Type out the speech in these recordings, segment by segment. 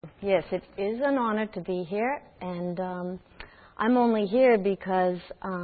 Yes, it is an honor to be here, and I'm only here because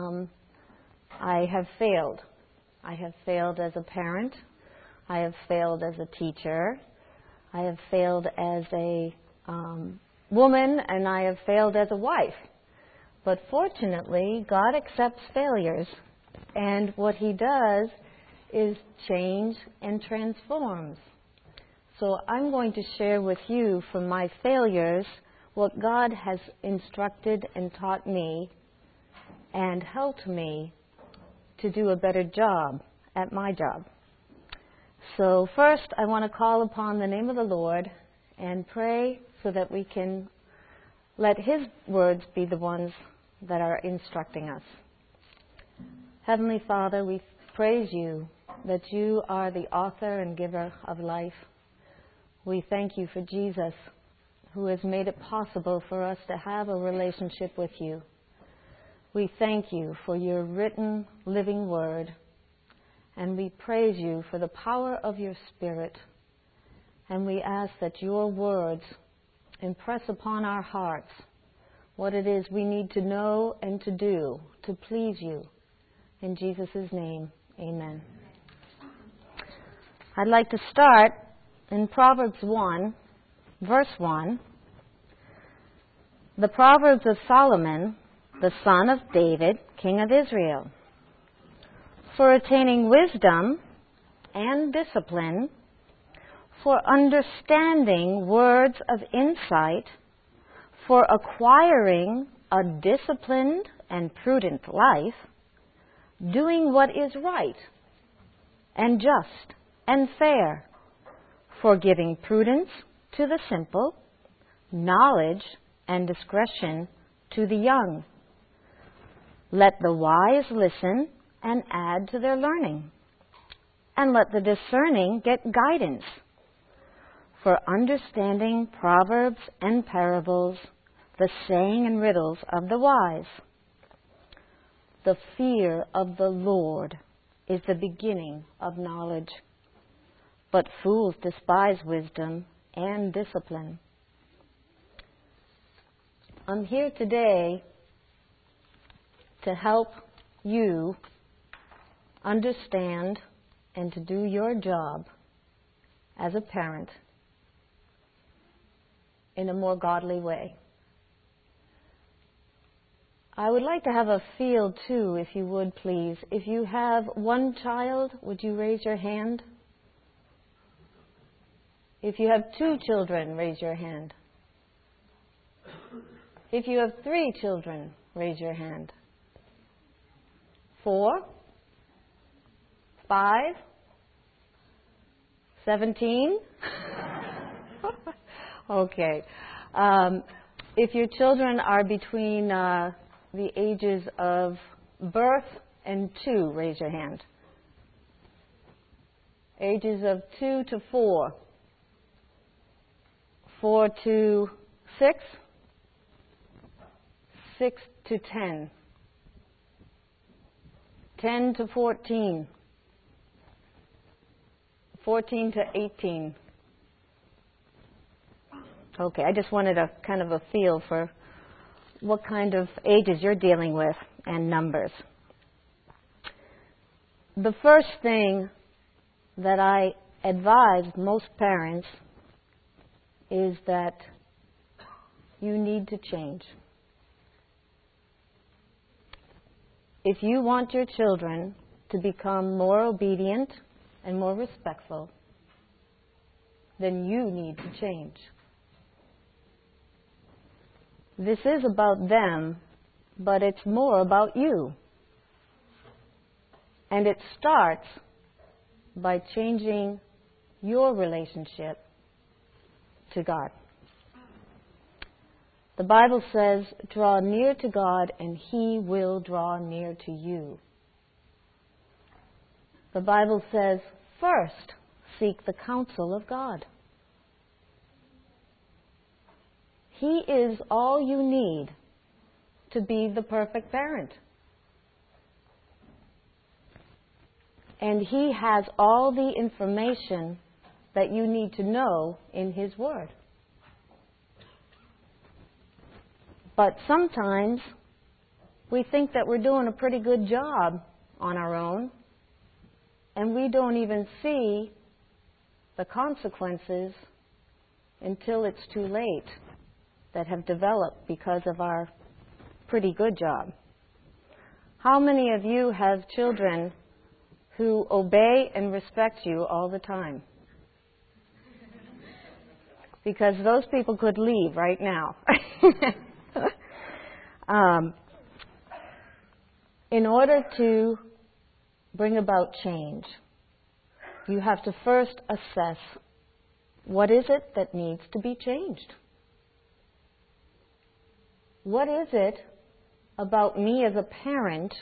I have failed. I have failed as a parent. I have failed as a teacher. I have failed as a woman, and I have failed as a wife. But fortunately, God accepts failures, and what He does is change and transforms. So I'm going to share with you from my failures what God has instructed and taught me and helped me to do a better job at my job. So first, I want to call upon the name of the Lord and pray so that we can let His words be the ones that are instructing us. Heavenly Father, we praise You that You are the author and giver of life. We thank You for Jesus, who has made it possible for us to have a relationship with You. We thank You for Your written, living word, and we praise You for the power of Your Spirit. And we ask that Your words impress upon our hearts what it is we need to know and to do to please You. In Jesus' name, amen. I'd like to start in Proverbs 1, verse 1. The Proverbs of Solomon, the son of David, king of Israel. For attaining wisdom and discipline, for understanding words of insight, for acquiring a disciplined and prudent life, doing what is right and just and fair, for giving prudence to the simple, knowledge and discretion to the young. Let the wise listen and add to their learning, and let the discerning get guidance. For understanding proverbs and parables, the saying and riddles of the wise. The fear of the Lord is the beginning of knowledge, but fools despise wisdom and discipline. I'm here today to help you understand and to do your job as a parent in a more godly way. I would like to have a field too, if you would please. If you have one child, would you raise your hand? If you have 2 children, raise your hand. If you have 3 children, raise your hand. 4? 5? 17? Okay. If your children are between the ages of birth and 2, raise your hand. Ages of 2 to 4. 4 to 6. 6 to 10. 10 to 14. 14 to 18. Okay, I just wanted a kind of a feel for what kind of ages you're dealing with and numbers. The first thing that I advise most parents is that you need to change. If you want your children to become more obedient and more respectful, then you need to change. This is about them, but it's more about you. And it starts by changing your relationship to God. The Bible says, draw near to God and He will draw near to you. The Bible says, first seek the counsel of God. He is all you need to be the perfect parent. And He has all the information that you need to know in His Word. But sometimes we think that we're doing a pretty good job on our own, and we don't even see the consequences until it's too late that have developed because of our pretty good job. How many of you have children who obey and respect you all the time? Because those people could leave right now. In order to bring about change, you have to first assess what is it that needs to be changed. What is it about me as a parent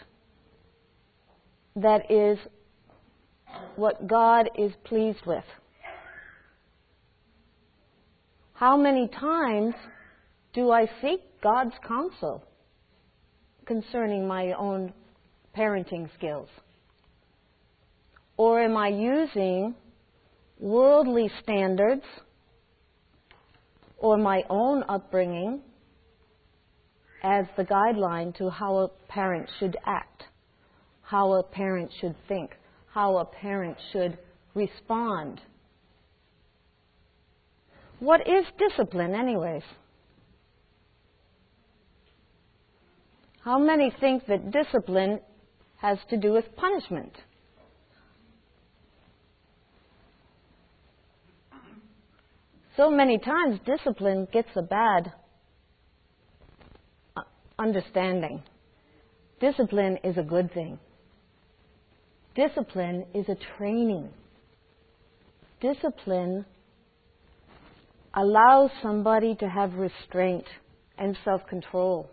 that is what God is pleased with? How many times do I seek God's counsel concerning my own parenting skills? Or am I using worldly standards or my own upbringing as the guideline to how a parent should act, how a parent should think, how a parent should respond? What is discipline, anyways? How many think that discipline has to do with punishment? So many times discipline gets a bad understanding. Discipline is a good thing. Discipline is a training. Discipline allows somebody to have restraint and self-control.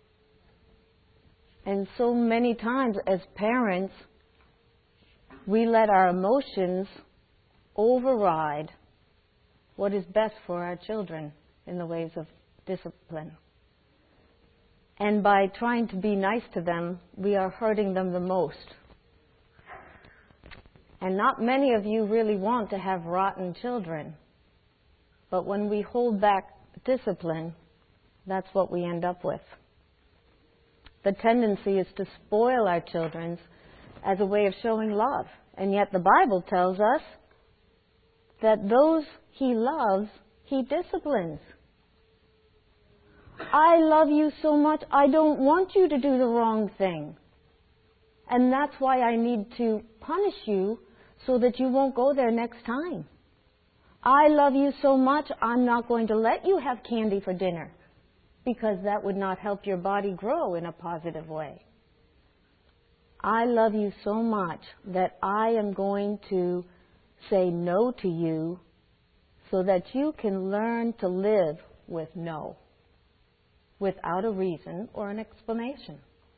And so many times as parents, we let our emotions override what is best for our children in the ways of discipline. And by trying to be nice to them, we are hurting them the most. And not many of you really want to have rotten children. But when we hold back discipline, that's what we end up with. The tendency is to spoil our children as a way of showing love. And yet the Bible tells us that those He loves, He disciplines. I love you so much, I don't want you to do the wrong thing. And that's why I need to punish you so that you won't go there next time. I love you so much, I'm not going to let you have candy for dinner, because that would not help your body grow in a positive way. I love you so much that I am going to say no to you so that you can learn to live with no, without a reason or an explanation.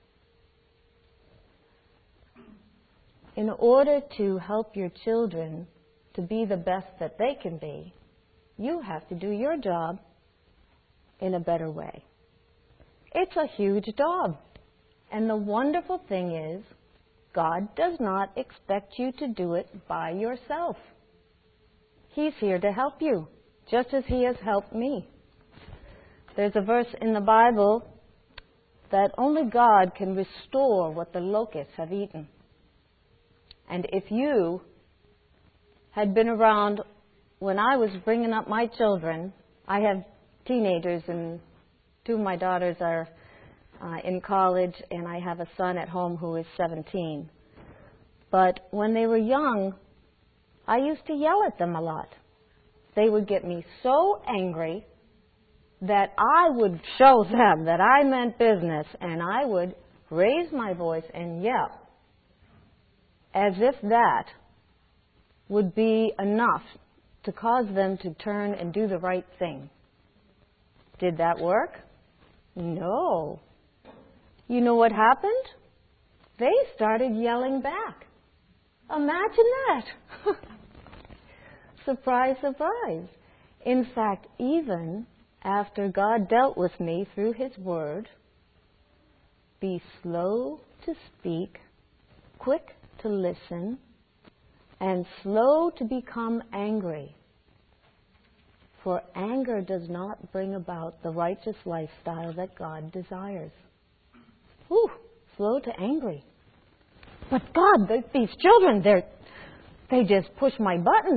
In order to help your children to be the best that they can be, you have to do your job in a better way. It's a huge job. And the wonderful thing is, God does not expect you to do it by yourself. He's here to help you, just as He has helped me. There's a verse in the Bible that only God can restore what the locusts have eaten. And if you had been around when I was bringing up my children, I have teenagers, and two of my daughters are in college, and I have a son at home who is 17. But when they were young, I used to yell at them a lot. They would get me so angry that I would show them that I meant business, and I would raise my voice and yell, as if that would be enough to cause them to turn and do the right thing. Did that work? No. You know what happened? They started yelling back. Imagine that. Surprise, surprise. In fact, even after God dealt with me through His Word, be slow to speak, quick to listen, and slow to become angry. For anger does not bring about the righteous lifestyle that God desires. Whew, slow to angry. But God, these children, they just push my buttons.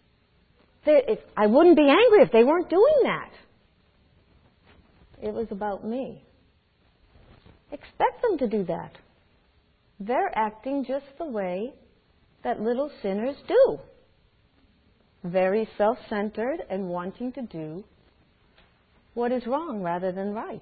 I wouldn't be angry if they weren't doing that. It was about me. Expect them to do that. They're acting just the way that little sinners do. Very self-centered and wanting to do what is wrong rather than right.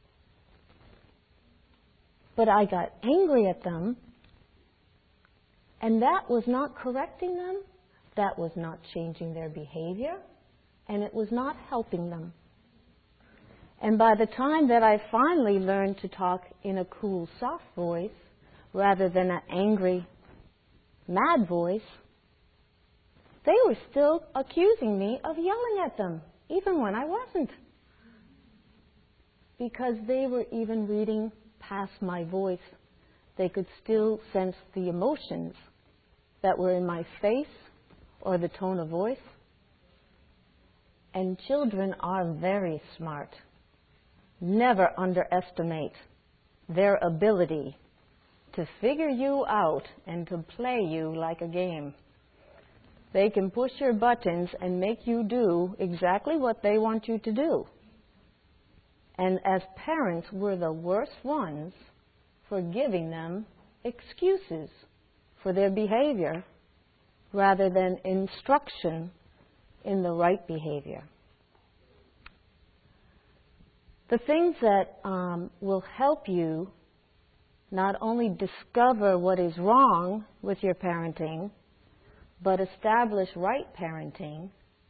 But I got angry at them, and that was not correcting them, that was not changing their behavior, and it was not helping them. And by the time that I finally learned to talk in a cool, soft voice, rather than an angry, mad voice, they were still accusing me of yelling at them, even when I wasn't. Because they were even reading past my voice. They could still sense the emotions that were in my face or the tone of voice. And children are very smart. Never underestimate their ability to figure you out and to play you like a game. They can push your buttons and make you do exactly what they want you to do. And as parents, we're the worst ones for giving them excuses for their behavior rather than instruction in the right behavior. The things that will help you not only discover what is wrong with your parenting, but establish right parenting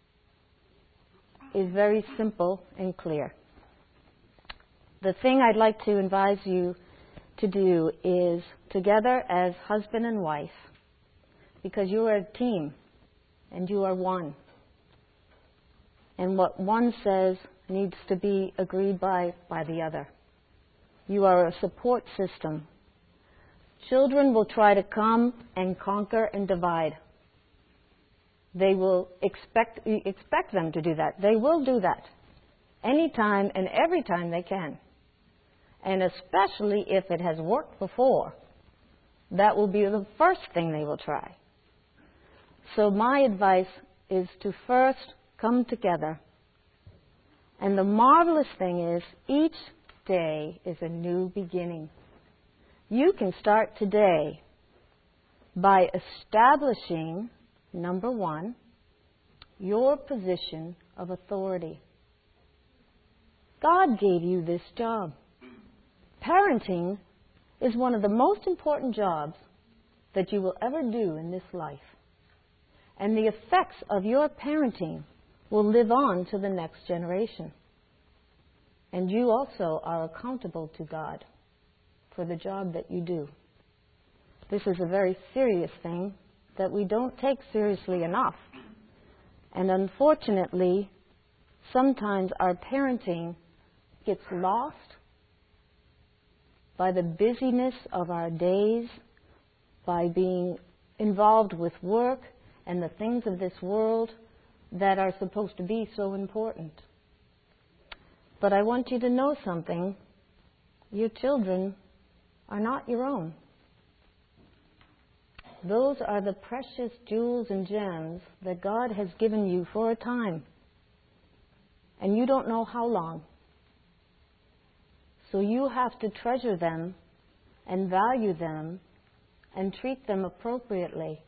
is very simple and clear. The thing I'd like to advise you to do is together as husband and wife, because you are a team and you are one. And what one says needs to be agreed by the other. You are a support system. Children will try to come and conquer and divide. They will expect them to do that. They will do that anytime and every time they can. And especially if it has worked before, that will be the first thing they will try. So my advice is to first come together. And the marvelous thing is, each day is a new beginning. You can start today by establishing, number one, your position of authority. God gave you this job. Parenting is one of the most important jobs that you will ever do in this life. And the effects of your parenting will live on to the next generation. And you also are accountable to God for the job that you do. This is a very serious thing that we don't take seriously enough. And unfortunately, sometimes our parenting gets lost by the busyness of our days, by being involved with work and the things of this world that are supposed to be so important. But I want you to know something. Your children are not your own. Those are the precious jewels and gems that God has given you for a time. And you don't know how long. So you have to treasure them and value them and treat them appropriately,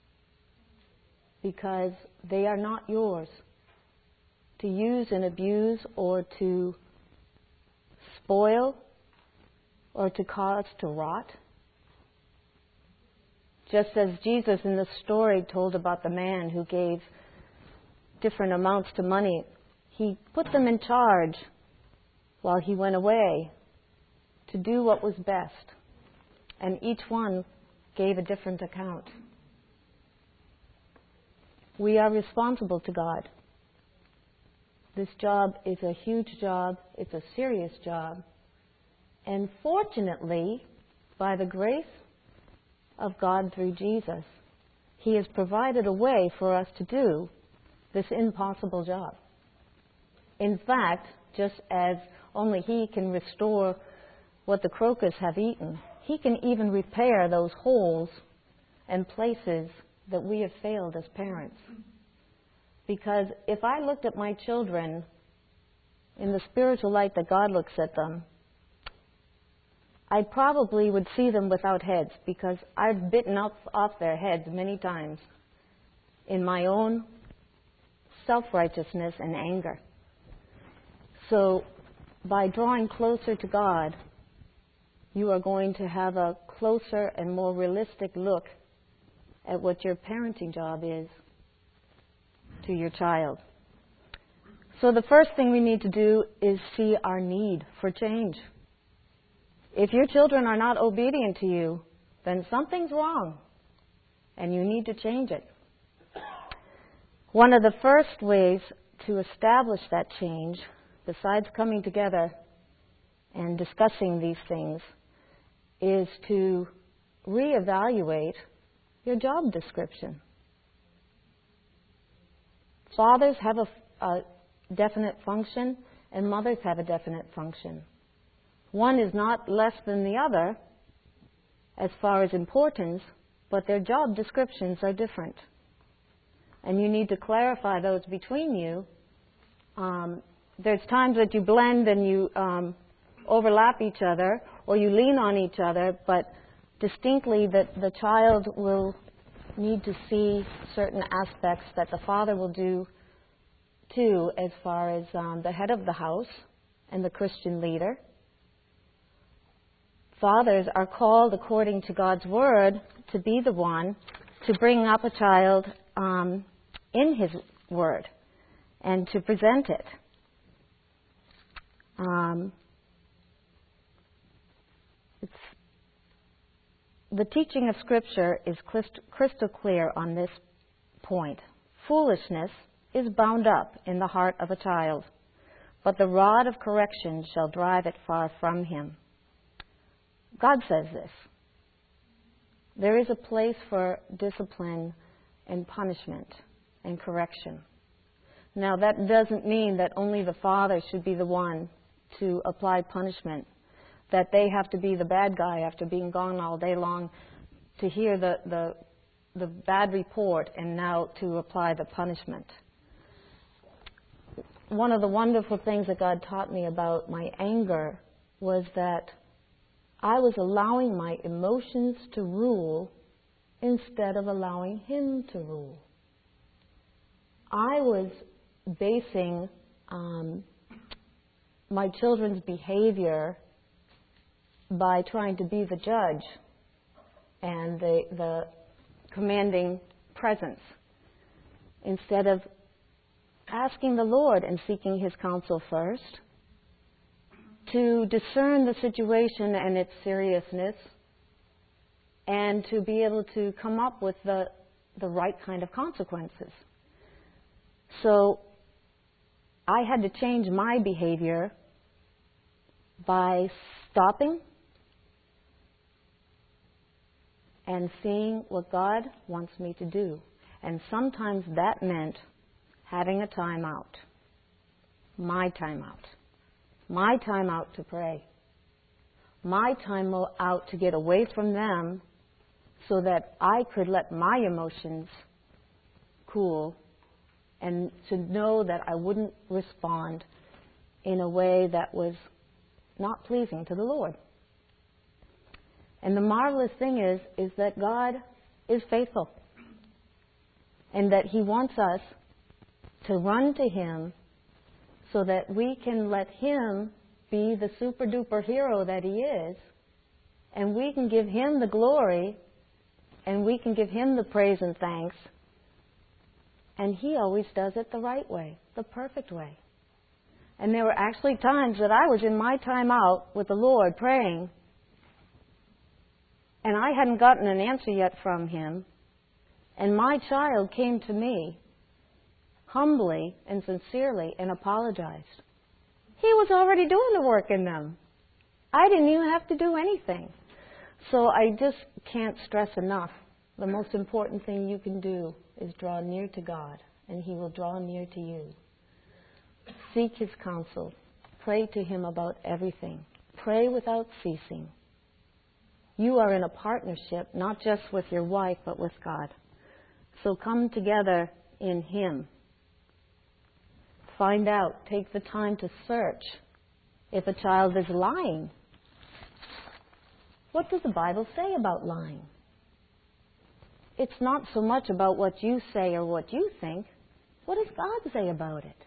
because they are not yours to use and abuse or to spoil or to cause to rot. Just as Jesus in the story told about the man who gave different amounts to money, he put them in charge while he went away to do what was best. And each one gave a different account. We are responsible to God. This job is a huge job. It's a serious job. And fortunately, by the grace of God through Jesus, He has provided a way for us to do this impossible job. In fact, just as only He can restore what the crocuses have eaten, He can even repair those holes and places that we have failed as parents. Because if I looked at my children in the spiritual light that God looks at them, I probably would see them without heads, because I've bitten off their heads many times in my own self-righteousness and anger. So by drawing closer to God, you are going to have a closer and more realistic look at what your parenting job is to your child. So the first thing we need to do is see our need for change. If your children are not obedient to you, then something's wrong, and you need to change it. One of the first ways to establish that change, besides coming together and discussing these things, is to reevaluate your job description. Fathers have a definite function, and mothers have a definite function. One is not less than the other as far as importance, but their job descriptions are different. And you need to clarify those between you. There's times that you blend and you overlap each other, or you lean on each other, but distinctly that the child will need to see certain aspects that the father will do too, as far as the head of the house and the Christian leader. Fathers are called, according to God's Word, to be the one to bring up a child in His Word and to present it. The teaching of Scripture is crystal clear on this point. Foolishness is bound up in the heart of a child, but the rod of correction shall drive it far from him. God says this. There is a place for discipline and punishment and correction. Now, that doesn't mean that only the father should be the one to apply punishment, that they have to be the bad guy after being gone all day long to hear the bad report and now to apply the punishment. One of the wonderful things that God taught me about my anger was that I was allowing my emotions to rule instead of allowing Him to rule. I was basing my children's behavior by trying to be the judge and the commanding presence, instead of asking the Lord and seeking His counsel first to discern the situation and its seriousness and to be able to come up with the right kind of consequences. So I had to change my behavior by stopping and seeing what God wants me to do. And sometimes that meant having a time out. My time out. My time out to pray. My time out to get away from them so that I could let my emotions cool and to know that I wouldn't respond in a way that was not pleasing to the Lord. And the marvelous thing is that God is faithful and that He wants us to run to Him so that we can let Him be the super-duper hero that He is, and we can give Him the glory, and we can give Him the praise and thanks, and He always does it the right way, the perfect way. And there were actually times that I was in my time out with the Lord praying, and I hadn't gotten an answer yet from Him, and my child came to me humbly and sincerely and apologized. He was already doing the work in them. I didn't even have to do anything. So I just can't stress enough. The most important thing you can do is draw near to God, and He will draw near to you. Seek His counsel. Pray to Him about everything. Pray without ceasing. You are in a partnership, not just with your wife, but with God. So come together in Him. Find out. Take the time to search. If a child is lying, what does the Bible say about lying? It's not so much about what you say or what you think. What does God say about it?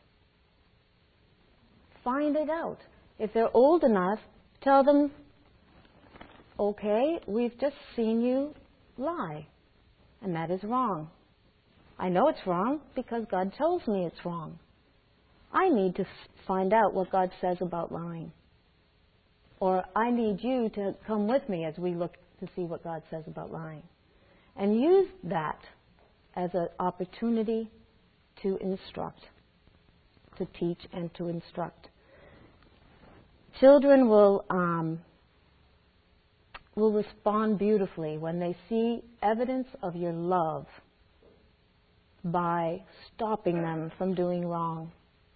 Find it out. If they're old enough, tell them, okay, we've just seen you lie, and that is wrong. I know it's wrong because God tells me it's wrong. I need to find out what God says about lying. Or I need you to come with me as we look to see what God says about lying. And use that as an opportunity to instruct, to teach and to instruct. Children will respond beautifully when they see evidence of your love by stopping them from doing wrong.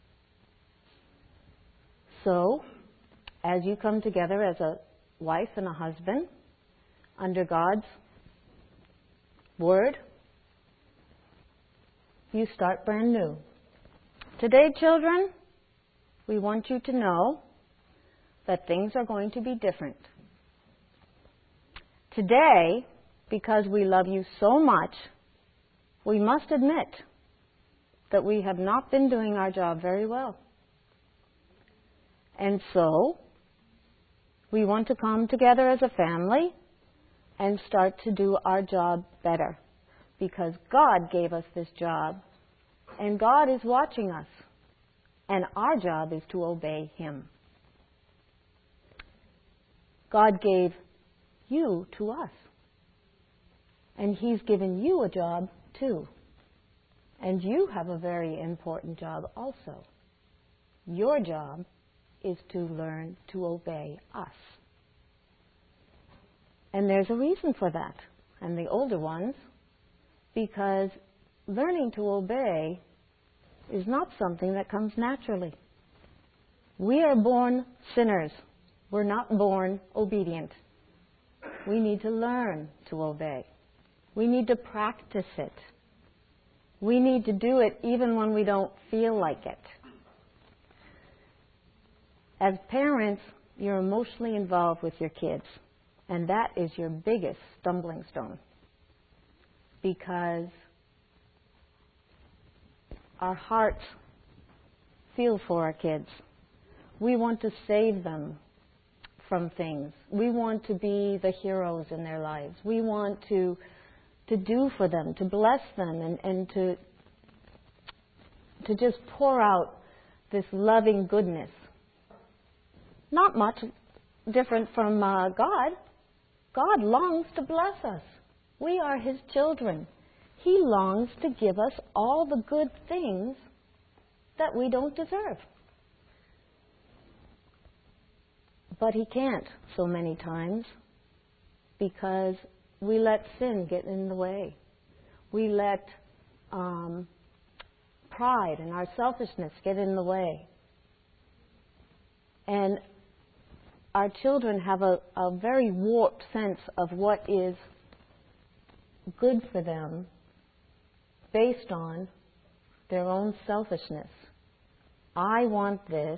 So, as you come together as a wife and a husband, under God's Word, you start brand new. Today, children, we want you to know that things are going to be different. Today, because we love you so much, we must admit that we have not been doing our job very well. And so, we want to come together as a family and start to do our job better. Because God gave us this job, and God is watching us. And our job is to obey Him. God gave you to us. And He's given you a job too. And you have a very important job also. Your job is to learn to obey us. And there's a reason for that. And the older ones, because learning to obey is not something that comes naturally. We are born sinners. We're not born obedient. We need to learn to obey. We need to practice it. We need to do it even when we don't feel like it. As parents, you're emotionally involved with your kids, and that is your biggest stumbling stone. Because our hearts feel for our kids. We want to save them from things. We want to be the heroes in their lives. We want to do for them, to bless them, and to just pour out this loving goodness. Not much different from God. God longs to bless us. We are His children. He longs to give us all the good things that we don't deserve. But He can't so many times because we let sin get in the way. We let pride and our selfishness get in the way. And our children have a very warped sense of what is good for them based on their own selfishness. I want this,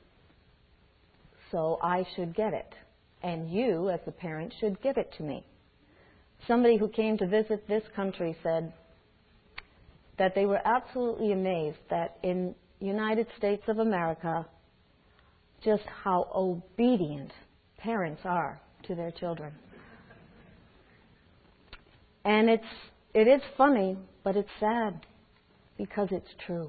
so I should get it. And you, as the parent, should give it to me. Somebody who came to visit this country said that they were absolutely amazed that in the United States of America, just how obedient parents are to their children. And it is funny, but it's sad because it's true.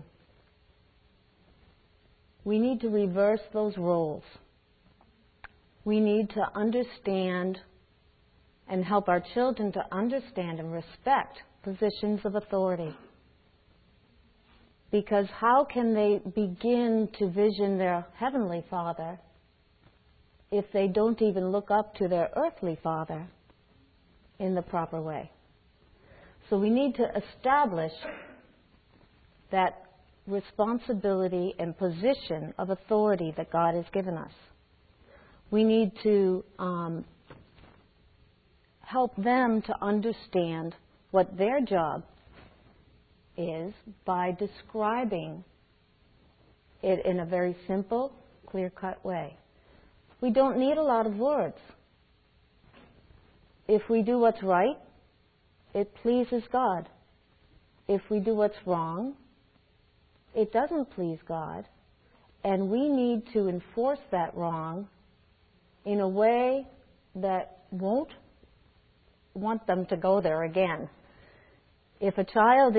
We need to reverse those roles. We need to understand and help our children to understand and respect positions of authority. Because how can they begin to vision their heavenly Father if they don't even look up to their earthly father in the proper way? So we need to establish that responsibility and position of authority that God has given us. We need to help them to understand what their job is by describing it in a very simple, clear-cut way. We don't need a lot of words. If we do what's right, it pleases God. If we do what's wrong, it doesn't please God. And we need to enforce that wrong in a way that won't want them to go there again. If a child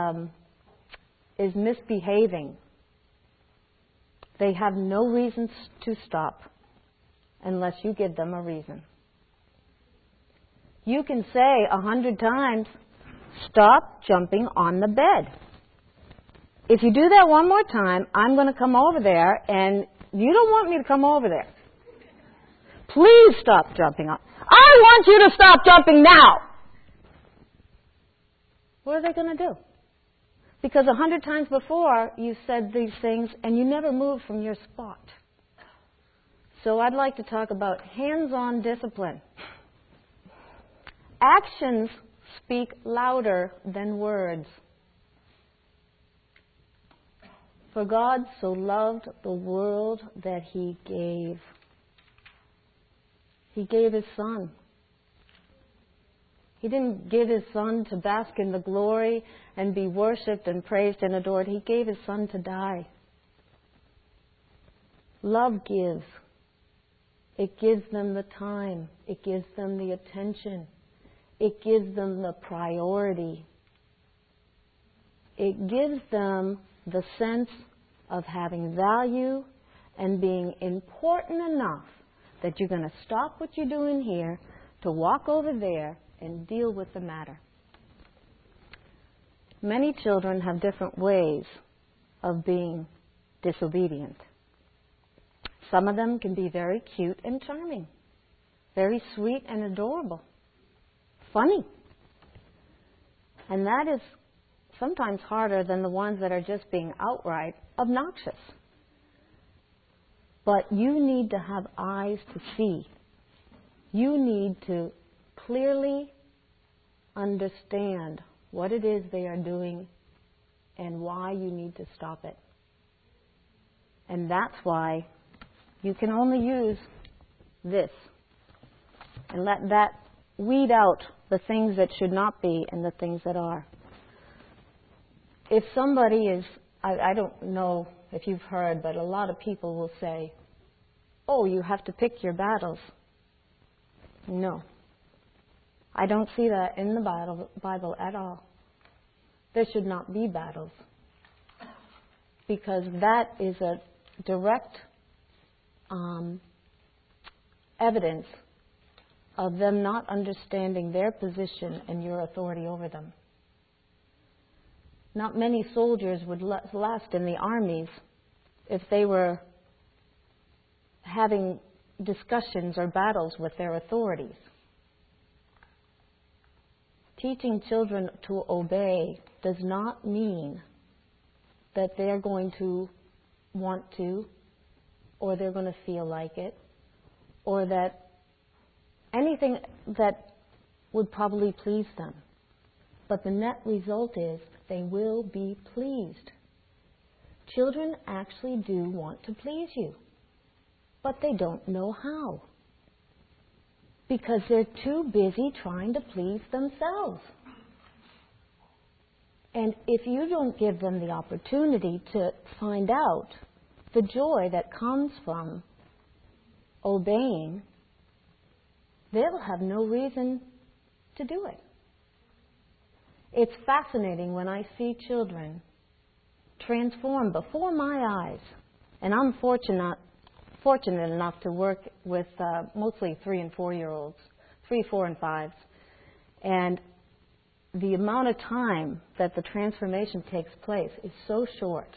is misbehaving, they have no reason to stop unless you give them a reason. You can say 100 times, "Stop jumping on the bed." If you do that one more time, I'm going to come over there, and you don't want me to come over there. Please stop jumping on. I want you to stop jumping now. What are they going to do? Because 100 times before you said these things and you never moved from your spot. So I'd like to talk about hands-on discipline. Actions speak louder than words. For God so loved the world that He gave. He gave His Son. He didn't give His Son to bask in the glory and be worshipped and praised and adored. He gave His Son to die. Love gives. It gives them the time. It gives them the attention. It gives them the priority. It gives them the sense of having value and being important enough that you're going to stop what you're doing here to walk over there and deal with the matter. Many children have different ways of being disobedient. Some of them can be very cute and charming, very sweet and adorable, funny. And that is sometimes harder than the ones that are just being outright obnoxious. But you need to have eyes to see. You need to clearly understand what it is they are doing and why you need to stop it. And that's why you can only use this and let that weed out the things that should not be and the things that are. If somebody is, I don't know if you've heard, but a lot of people will say, "Oh, you have to pick your battles." No. I don't see that in the Bible at all. There should not be battles. Because that is a direct evidence of them not understanding their position and your authority over them. Not many soldiers would last in the armies if they were having discussions or battles with their authorities. Teaching children to obey does not mean that they're going to want to, or they're going to feel like it, or that anything that would probably please them. But the net result is they will be pleased. Children actually do want to please you, but they don't know how. Because they're too busy trying to please themselves. And if you don't give them the opportunity to find out the joy that comes from obeying, they'll have no reason to do it. It's fascinating when I see children transform before my eyes. And I'm fortunate enough to work with mostly 3 and 4-year-olds, 3, 4, and 5s. And the amount of time that the transformation takes place is so short.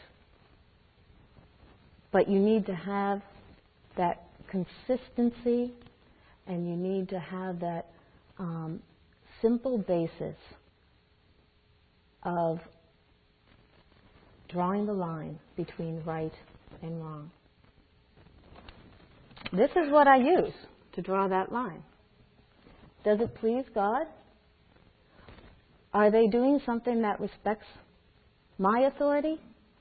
But you need to have that consistency, and you need to have that simple basis of drawing the line between right and wrong. This is what I use to draw that line. Does it please God? Are they doing something that respects my authority?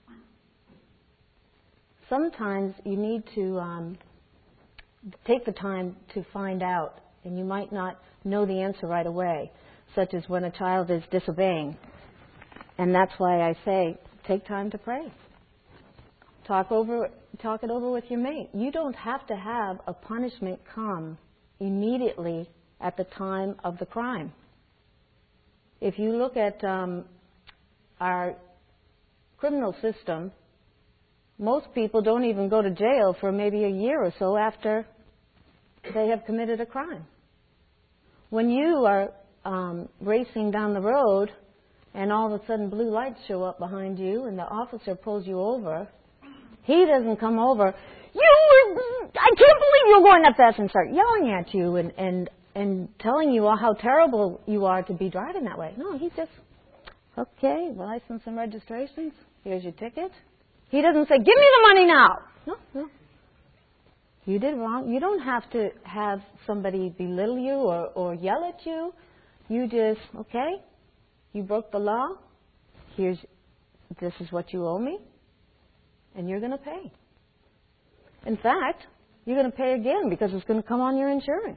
Sometimes you need to take the time to find out, and you might not know the answer right away, such as when a child is disobeying. And that's why I say, take time to pray. Talk it over with your mate. You don't have to have a punishment come immediately at the time of the crime. If you look at our criminal system, most people don't even go to jail for maybe a year or so after they have committed a crime. When you are racing down the road and all of a sudden blue lights show up behind you and the officer pulls you over, he doesn't come over, I can't believe you're going that fast, and start yelling at you and telling you how terrible you are to be driving that way. No, he's just, okay, license and registrations, here's your ticket. He doesn't say, give me the money now. No. You did wrong. You don't have to have somebody belittle you or yell at you. You just, okay, you broke the law. This is what you owe me. And you're going to pay. In fact, you're going to pay again because it's going to come on your insurance.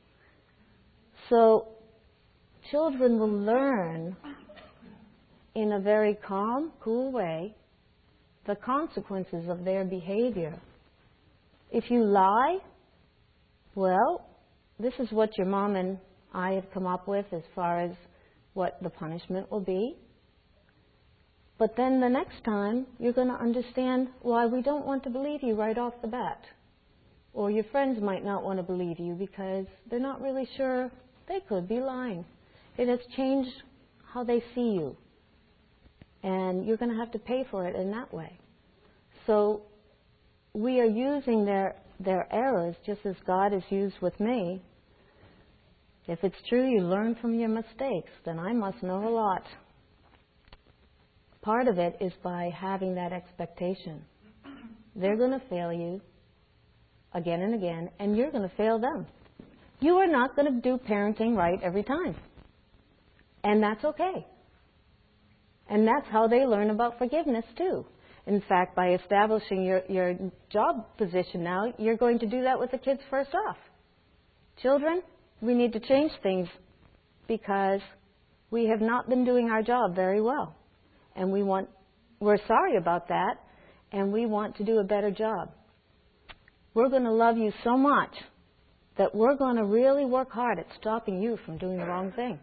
So children will learn in a very calm, cool way the consequences of their behavior. If you lie, well, this is what your mom and I have come up with as far as what the punishment will be. But then the next time, you're going to understand why we don't want to believe you right off the bat. Or your friends might not want to believe you because they're not really sure. They could be lying. It has changed how they see you. And you're going to have to pay for it in that way. So we are using their errors just as God has used with me. If it's true you learn from your mistakes, then I must know a lot. Part of it is by having that expectation. They're going to fail you again and again, and you're going to fail them. You are not going to do parenting right every time. And that's okay. And that's how they learn about forgiveness, too. In fact, by establishing your job position now, you're going to do that with the kids first off. Children, we need to change things because we have not been doing our job very well. And we're sorry about that, and we want to do a better job. We're going to love you so much that we're going to really work hard at stopping you from doing the wrong thing.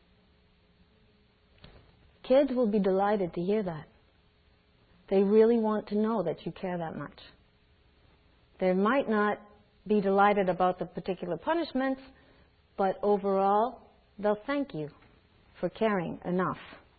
Kids will be delighted to hear that. They really want to know that you care that much. They might not be delighted about the particular punishments, but overall, they'll thank you for caring enough.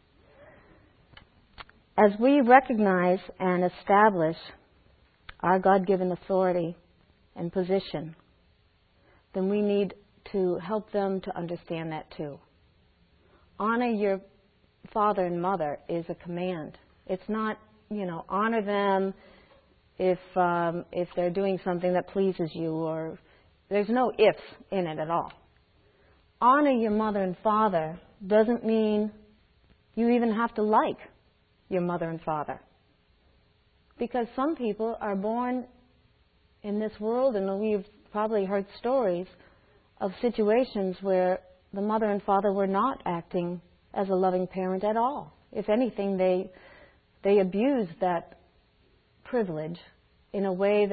As we recognize and establish our God-given authority and position, then we need to help them to understand that too. Honor your father and mother is a command. It's not, honor them if they're doing something that pleases you, or there's no ifs in it at all. Honor your mother and father doesn't mean you even have to like your mother and father. Because some people are born in this world, and we've probably heard stories of situations where the mother and father were not acting as a loving parent at all. If anything, they abused that privilege in a way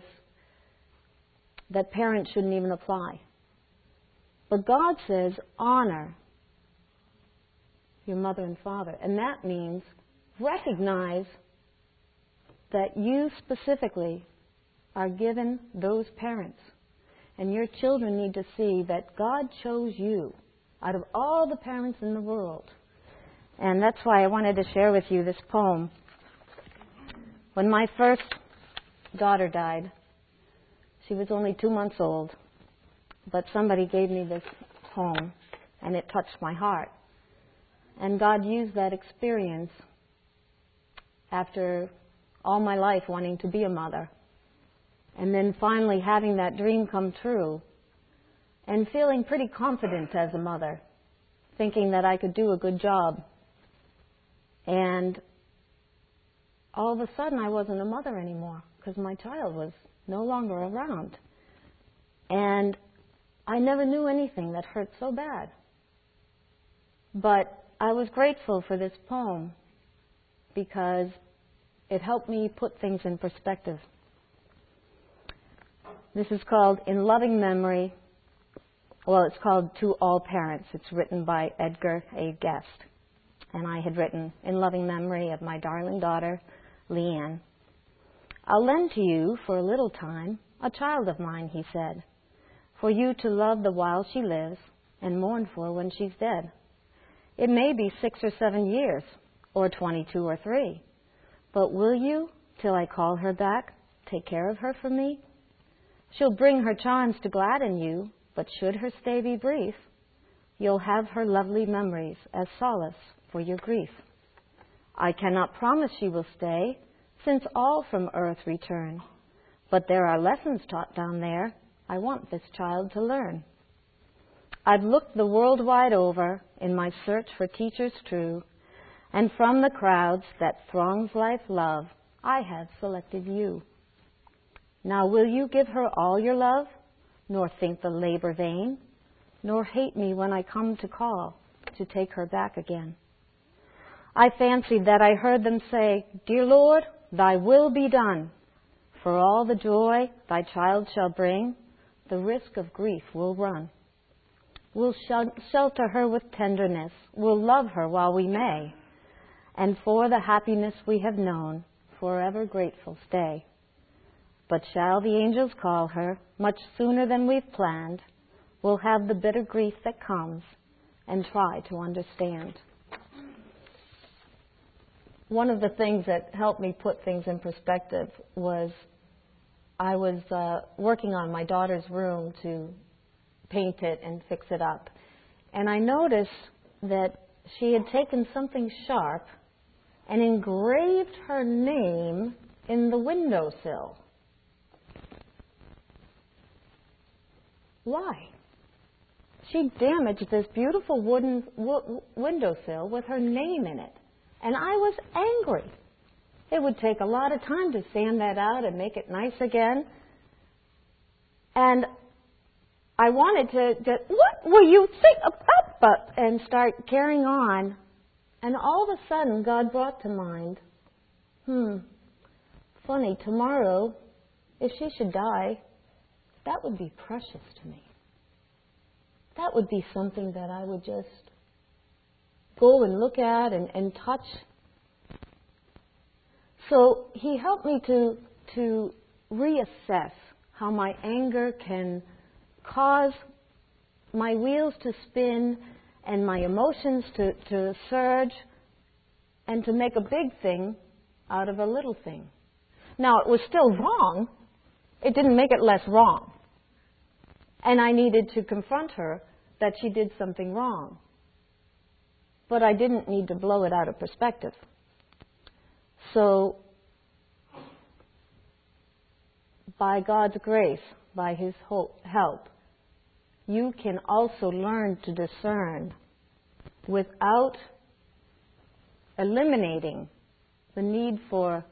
that parents shouldn't even apply. But God says, honor your mother and father. And that means recognize that you specifically are given those parents. And your children need to see that God chose you out of all the parents in the world. And that's why I wanted to share with you this poem. When my first daughter died, she was only 2 months old, but somebody gave me this poem, and it touched my heart. And God used that experience after all my life wanting to be a mother. And then finally having that dream come true and feeling pretty confident as a mother, thinking that I could do a good job. And all of a sudden I wasn't a mother anymore because my child was no longer around. And I never knew anything that hurt so bad. But I was grateful for this poem because it helped me put things in perspective. This is called In Loving Memory. Well, it's called To All Parents. It's written by Edgar A. Guest. And I had written In Loving Memory of my darling daughter, Leanne. I'll lend to you for a little time a child of mine, he said, for you to love the while she lives and mourn for when she's dead. It may be 6 or 7 years, or 22 or 3, but will you, till I call her back, take care of her for me? She'll bring her charms to gladden you, but should her stay be brief, you'll have her lovely memories as solace for your grief. I cannot promise she will stay, since all from earth return, but there are lessons taught down there I want this child to learn. I've looked the world wide over in my search for teachers true, and from the crowds that throngs life love, I have selected you. Now will you give her all your love, nor think the labor vain, nor hate me when I come to call to take her back again? I fancied that I heard them say, Dear Lord, thy will be done. For all the joy thy child shall bring, the risk of grief will run. We'll shelter her with tenderness, we'll love her while we may, and for the happiness we have known, forever grateful stay. But shall the angels call her, much sooner than we've planned, we'll have the bitter grief that comes and try to understand. One of the things that helped me put things in perspective was I was working on my daughter's room to paint it and fix it up. And I noticed that she had taken something sharp and engraved her name in the windowsill. Why? She damaged this beautiful wooden windowsill with her name in it. And I was angry. It would take a lot of time to sand that out and make it nice again. And I wanted to what will you think about, and start carrying on. And all of a sudden, God brought to mind, funny, tomorrow, if she should die, that would be precious to me. That would be something that I would just go and look at and touch. So he helped me to reassess how my anger can cause my wheels to spin and my emotions to surge and to make a big thing out of a little thing. Now, it was still wrong. It didn't make it less wrong. And I needed to confront her that she did something wrong. But I didn't need to blow it out of perspective. So, by God's grace, by His help, you can also learn to discern without eliminating the need for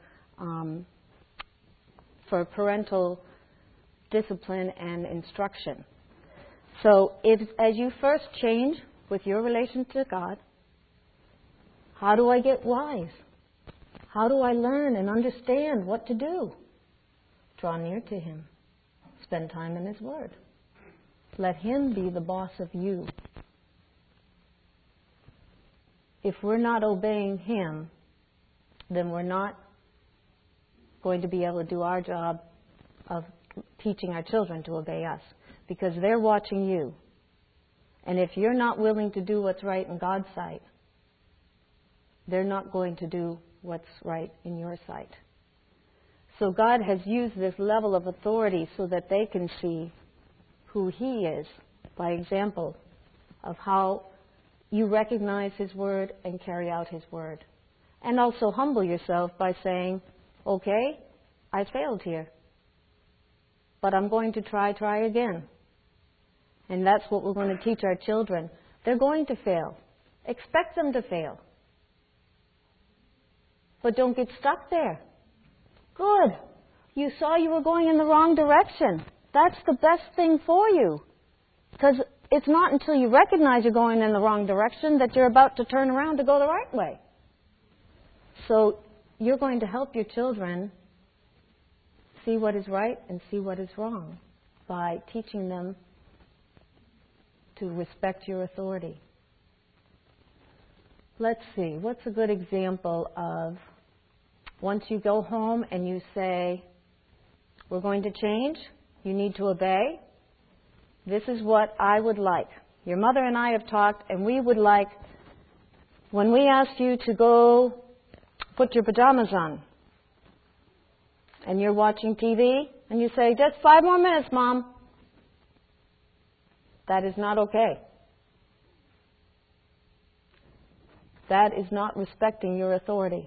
parental discipline and instruction. So, as you first change with your relation to God, how do I get wise? How do I learn and understand what to do? Draw near to Him. Spend time in His Word. Let Him be the boss of you. If we're not obeying Him, then we're not going to be able to do our job of teaching our children to obey us, because they're watching you. And if you're not willing to do what's right in God's sight, they're not going to do what's right in your sight. So God has used this level of authority so that they can see who He is by example of how you recognize His Word and carry out His Word. And also humble yourself by saying, okay, I failed here, but I'm going to try again. And that's what we're going to teach our children. They're going to fail. Expect them to fail. But don't get stuck there. Good. You saw you were going in the wrong direction. That's the best thing for you. Because it's not until you recognize you're going in the wrong direction that you're about to turn around to go the right way. So you're going to help your children see what is right and see what is wrong by teaching them to respect your authority. Let's see, what's a good example of once you go home and you say, we're going to change, you need to obey, this is what I would like. Your mother and I have talked, and we would like, when we ask you to go put your pajamas on, and you're watching TV, and you say, just 5 more minutes, Mom. That is not okay. That is not respecting your authority.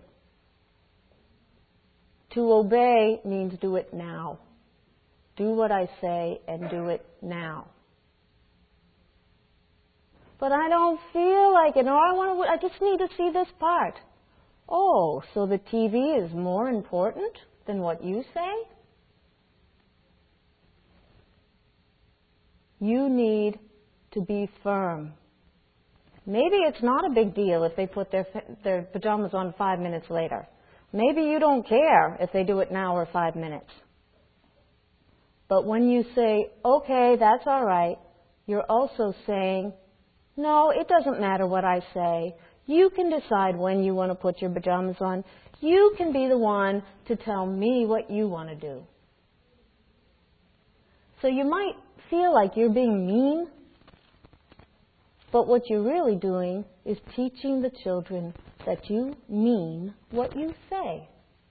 To obey means do it now. Do what I say and do it now. But I don't feel like it, or I just need to see this part. Oh, so the TV is more important than what you say? You need to be firm. Maybe it's not a big deal if they put their pajamas on 5 minutes later. Maybe you don't care if they do it now or 5 minutes. But when you say, okay, that's all right, you're also saying, no, it doesn't matter what I say. You can decide when you want to put your pajamas on. You can be the one to tell me what you want to do. So you might feel like you're being mean, but what you're really doing is teaching the children that you mean what you say.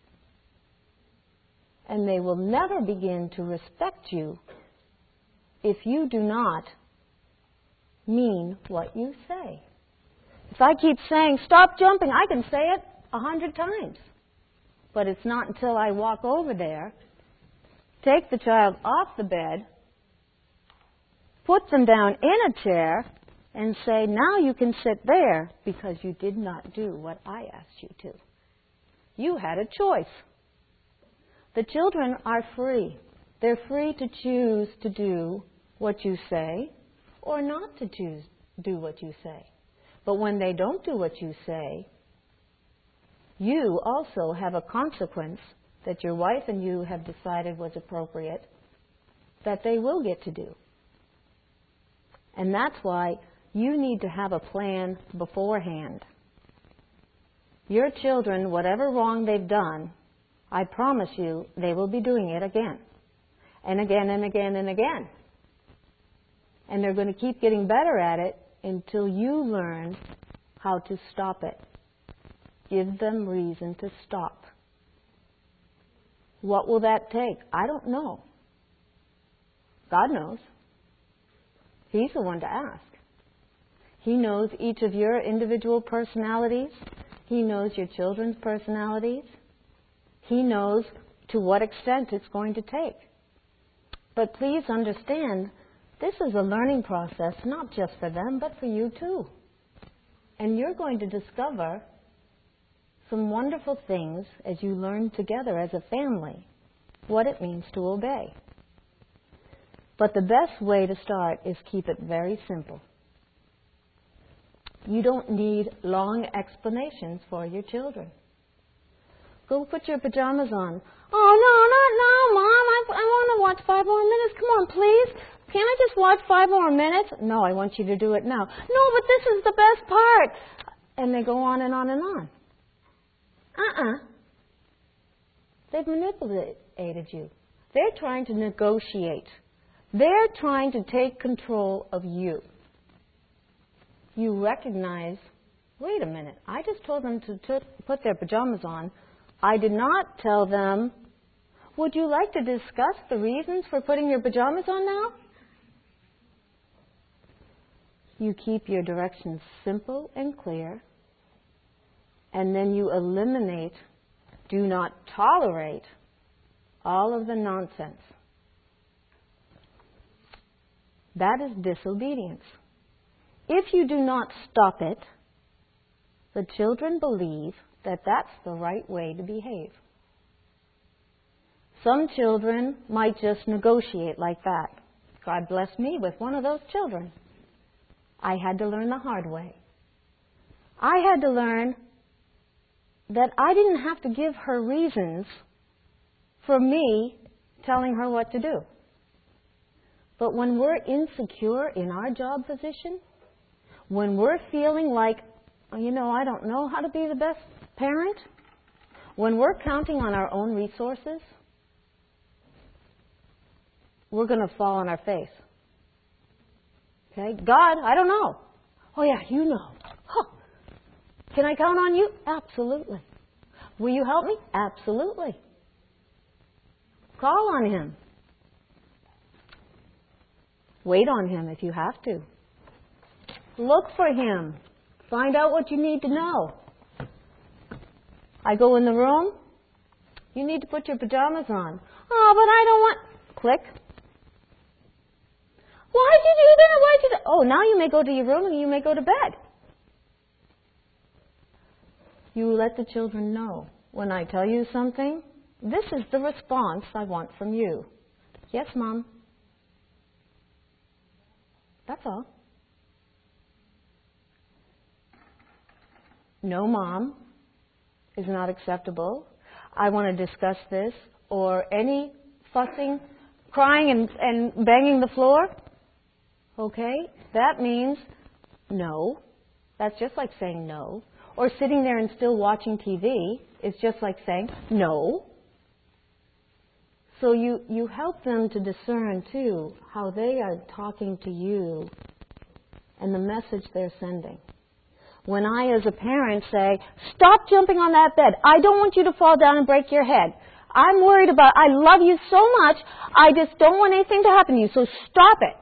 And they will never begin to respect you if you do not mean what you say. If I keep saying, stop jumping, I can say it 100 times. But it's not until I walk over there, take the child off the bed, put them down in a chair, and say, now you can sit there because you did not do what I asked you to. You had a choice. The children are free. They're free to choose to do what you say or not to choose do what you say. But when they don't do what you say, you also have a consequence that your wife and you have decided was appropriate that they will get to do. And that's why you need to have a plan beforehand. Your children, whatever wrong they've done, I promise you, they will be doing it again. And again and again and again. And they're going to keep getting better at it until you learn how to stop it. Give them reason to stop. What will that take? I don't know. God knows. He's the one to ask. He knows each of your individual personalities. He knows your children's personalities. He knows to what extent it's going to take. But please understand, this is a learning process, not just for them, but for you too. And you're going to discover some wonderful things as you learn together as a family what it means to obey. But the best way to start is keep it very simple. You don't need long explanations for your children. Go put your pajamas on. Oh, no, not now, Mom. I want to watch 5 more minutes. Come on, please. Can't I just watch 5 more minutes? No, I want you to do it now. No, but this is the best part. And they go on and on and on. They've manipulated you. They're trying to negotiate. They're trying to take control of you. You recognize, wait a minute, I just told them to put their pajamas on. I did not tell them, would you like to discuss the reasons for putting your pajamas on now? You keep your directions simple and clear, and then you eliminate, do not tolerate all of the nonsense. That is disobedience. If you do not stop it, the children believe that that's the right way to behave. Some children might just negotiate like that. God bless me with one of those children. I had to learn the hard way. I had to learn that I didn't have to give her reasons for me telling her what to do. But when we're insecure in our job position, when we're feeling like, I don't know how to be the best parent, when we're counting on our own resources, we're going to fall on our face. Okay? God, I don't know. Oh yeah, you know. Huh. Can I count on you? Absolutely. Will you help me? Absolutely. Call on Him. Wait on Him if you have to. Look for Him. Find out what you need to know. I go in the room. You need to put your pajamas on. Oh, but I don't want... Click. Why'd you do that? Why'd you do that? Oh, now you may go to your room and you may go to bed. You let the children know. When I tell you something, this is the response I want from you. Yes, Mom. That's all. No, Mom, is not acceptable. I want to discuss this. Or any fussing, crying, and banging the floor. Okay? That means no. That's just like saying no. Or sitting there and still watching TV is just like saying no. So you help them to discern, too, how they are talking to you and the message they're sending. When I, as a parent, say, stop jumping on that bed. I don't want you to fall down and break your head. I'm worried about, I love you so much, I just don't want anything to happen to you, so stop it.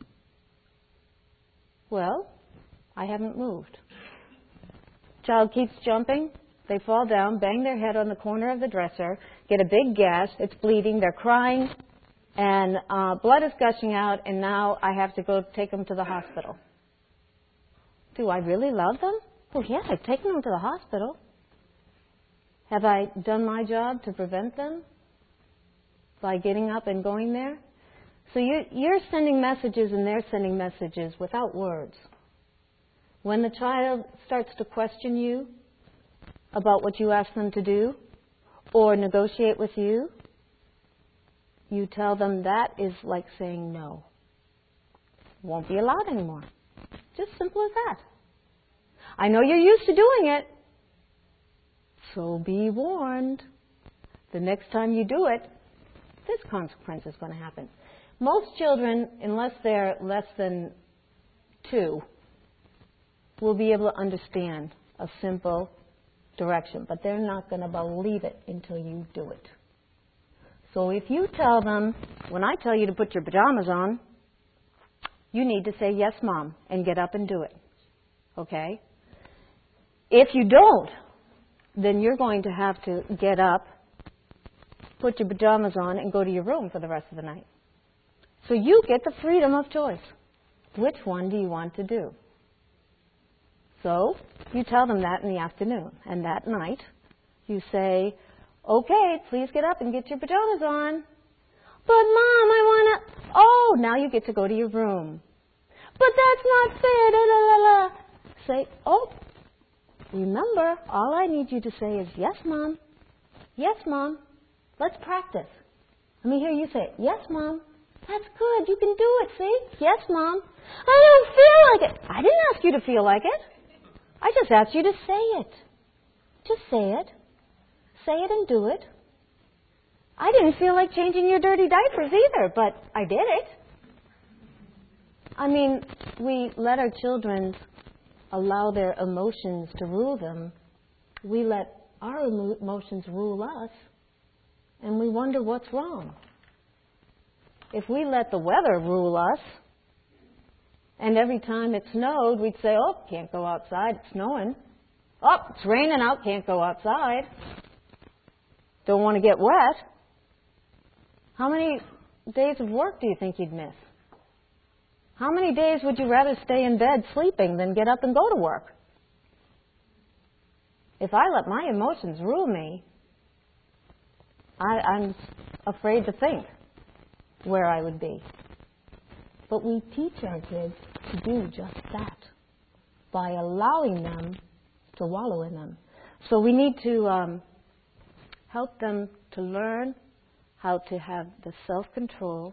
Well, I haven't moved. Child keeps jumping. They fall down, bang their head on the corner of the dresser, get a big gash, it's bleeding, they're crying, and blood is gushing out, and now I have to go take them to the hospital. Do I really love them? Well, yes, I've taken them to the hospital. Have I done my job to prevent them by getting up and going there? So you're sending messages and they're sending messages without words. When the child starts to question you about what you ask them to do or negotiate with you, you tell them that is like saying no. Won't be allowed anymore. Just simple as that. I know you're used to doing it, so be warned. The next time you do it, this consequence is going to happen. Most children, unless they're less than 2, will be able to understand a simple direction, but they're not going to believe it until you do it. So if you tell them, when I tell you to put your pajamas on, you need to say, yes, Mom, and get up and do it. Okay? If you don't, then you're going to have to get up, put your pajamas on, and go to your room for the rest of the night. So you get the freedom of choice. Which one do you want to do? So you tell them that in the afternoon. And that night, you say, okay, please get up and get your pajamas on. But Mom, I want to... Oh, now you get to go to your room. But that's not fair. Da, da, da, da. Say, oh, remember, all I need you to say is, yes, Mom. Yes, Mom. Let's practice. Let me hear you say, yes, Mom. That's good. You can do it, see? Yes, Mom. I don't feel like it. I didn't ask you to feel like it. I just asked you to say it. Just say it. Say it and do it. I didn't feel like changing your dirty diapers either, but I did it. I mean, we let our children allow their emotions to rule them. We let our emotions rule us, and we wonder what's wrong. If we let the weather rule us, and every time it snowed, we'd say, oh, can't go outside, it's snowing. Oh, it's raining out, can't go outside. Don't want to get wet. How many days of work do you think you'd miss? How many days would you rather stay in bed sleeping than get up and go to work? If I let my emotions rule me, I'm afraid to think where I would be. But we teach our kids to do just that by allowing them to wallow in them. So we need to help them to learn how to have the self-control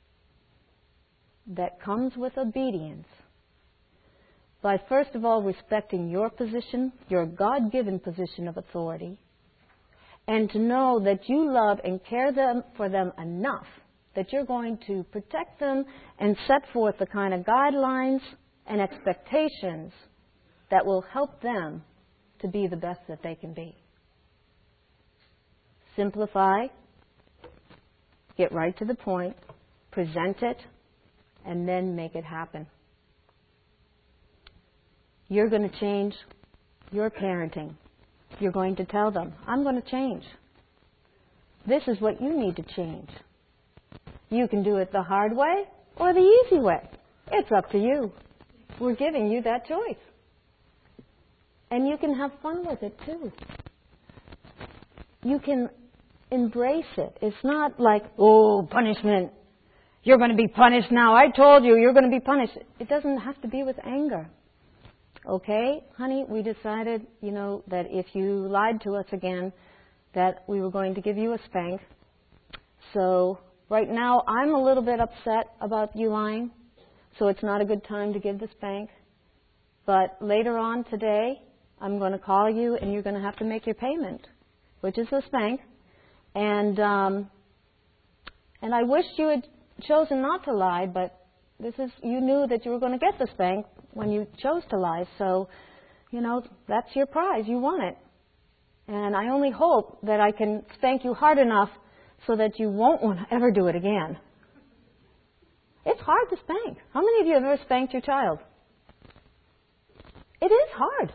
that comes with obedience by, first of all, respecting your position, your God-given position of authority, and to know that you love and care for them enough that you're going to protect them and set forth the kind of guidelines and expectations that will help them to be the best that they can be. Simplify, get right to the point, present it, and then make it happen. You're going to change your parenting. You're going to tell them, I'm going to change. This is what you need to change. You can do it the hard way or the easy way. It's up to you. We're giving you that choice. And you can have fun with it too. You can embrace it. It's not like, oh, punishment. You're going to be punished now. I told you, you're going to be punished. It doesn't have to be with anger. Okay, honey, we decided, that if you lied to us again, that we were going to give you a spank. So right now, I'm a little bit upset about you lying, so it's not a good time to give the spank. But later on today, I'm going to call you, and you're going to have to make your payment, which is the spank. And I wished you had chosen not to lie, but you knew that you were going to get the spank when you chose to lie. So, that's your prize. You won it. And I only hope that I can spank you hard enough so that you won't want to ever do it again. It's hard to spank. How many of you have ever spanked your child? It is hard.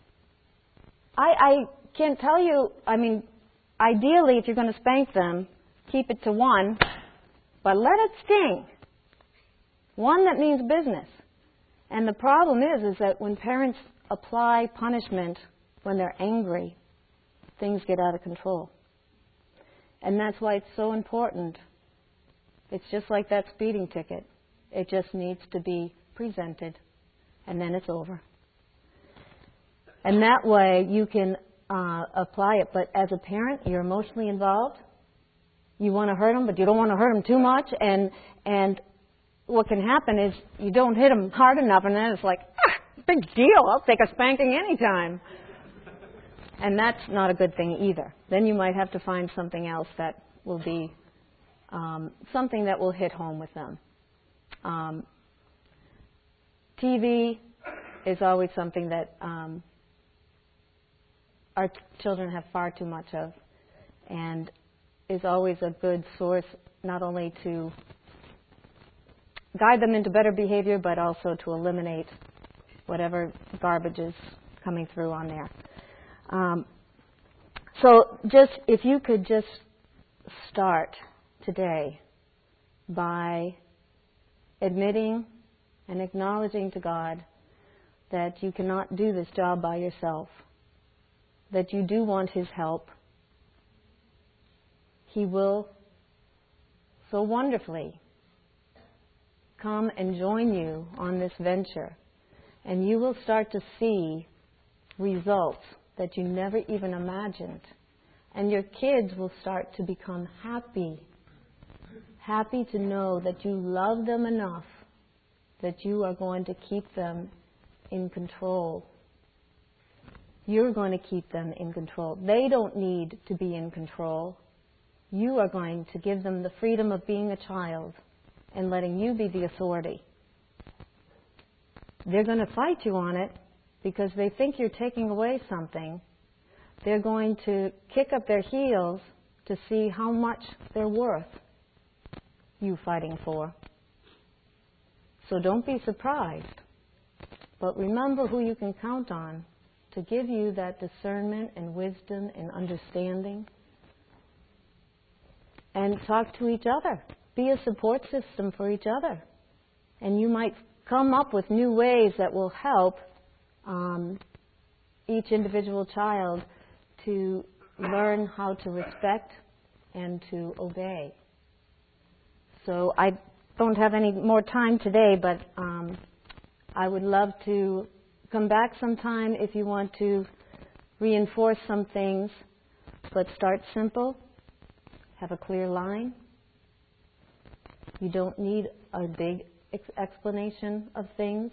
I can't tell you, ideally, if you're going to spank them, keep it to one, but let it sting. One that means business. And the problem is that when parents apply punishment when they're angry, things get out of control. And that's why it's so important. It's just like that speeding ticket. It just needs to be presented, and then it's over. And that way you can apply it. But as a parent, you're emotionally involved. You want to hurt them, but you don't want to hurt them too much. And what can happen is you don't hit them hard enough, and then it's like, big deal. I'll take a spanking anytime. And that's not a good thing either. Then you might have to find something else that will be something that will hit home with them. TV is always something that our children have far too much of, and is always a good source not only to guide them into better behavior, but also to eliminate whatever garbage is coming through on there. So if you could just start today by admitting and acknowledging to God that you cannot do this job by yourself, that you do want His help. He will so wonderfully come and join you on this venture, and you will start to see results that you never even imagined. And your kids will start to become happy to know that you love them enough that you are going to keep them in control. You're going to keep them in control. They don't need to be in control. You are going to give them the freedom of being a child and letting you be the authority. They're going to fight you on it because they think you're taking away something. They're going to kick up their heels to see how much they're worth you fighting for. So don't be surprised. But remember who you can count on to give you that discernment and wisdom and understanding. And talk to each other. Be a support system for each other. And you might come up with new ways that will help each individual child to learn how to respect and to obey. So I don't have any more time today, but I would love to come back sometime if you want to reinforce some things, but start simple. Have a clear line. You don't need a big explanation of things.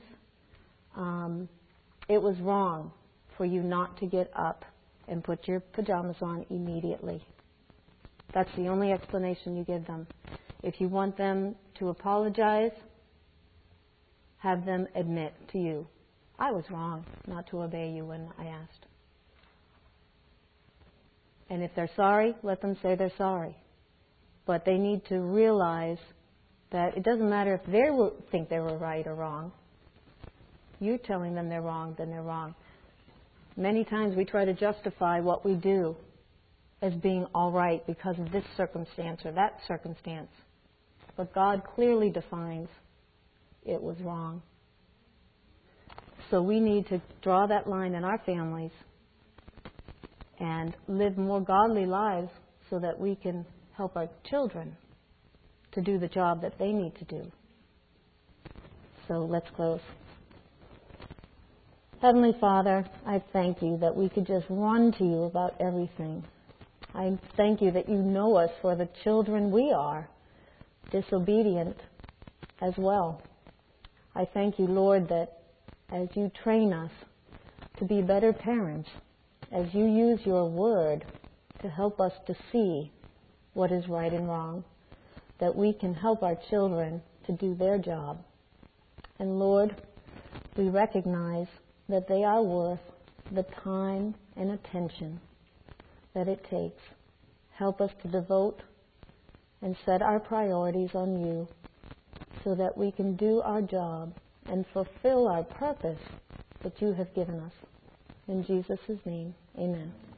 It was wrong for you not to get up and put your pajamas on immediately. That's the only explanation you give them. If you want them to apologize, have them admit to you, I was wrong not to obey you when I asked. And if they're sorry, let them say they're sorry. But they need to realize that it doesn't matter if they think they were right or wrong. You're telling them they're wrong, then they're wrong. Many times we try to justify what we do as being all right because of this circumstance or that circumstance. But God clearly defines it was wrong. So we need to draw that line in our families and live more godly lives so that we can help our children to do the job that they need to do. So let's close. Heavenly Father, I thank you that we could just run to you about everything. I thank you that you know us for the children we are, disobedient as well. I thank you, Lord, that as you train us to be better parents, as you use your word to help us to see what is right and wrong, that we can help our children to do their job. And Lord, we recognize that they are worth the time and attention that it takes. Help us to devote and set our priorities on you so that we can do our job and fulfill our purpose that you have given us. In Jesus' name, amen.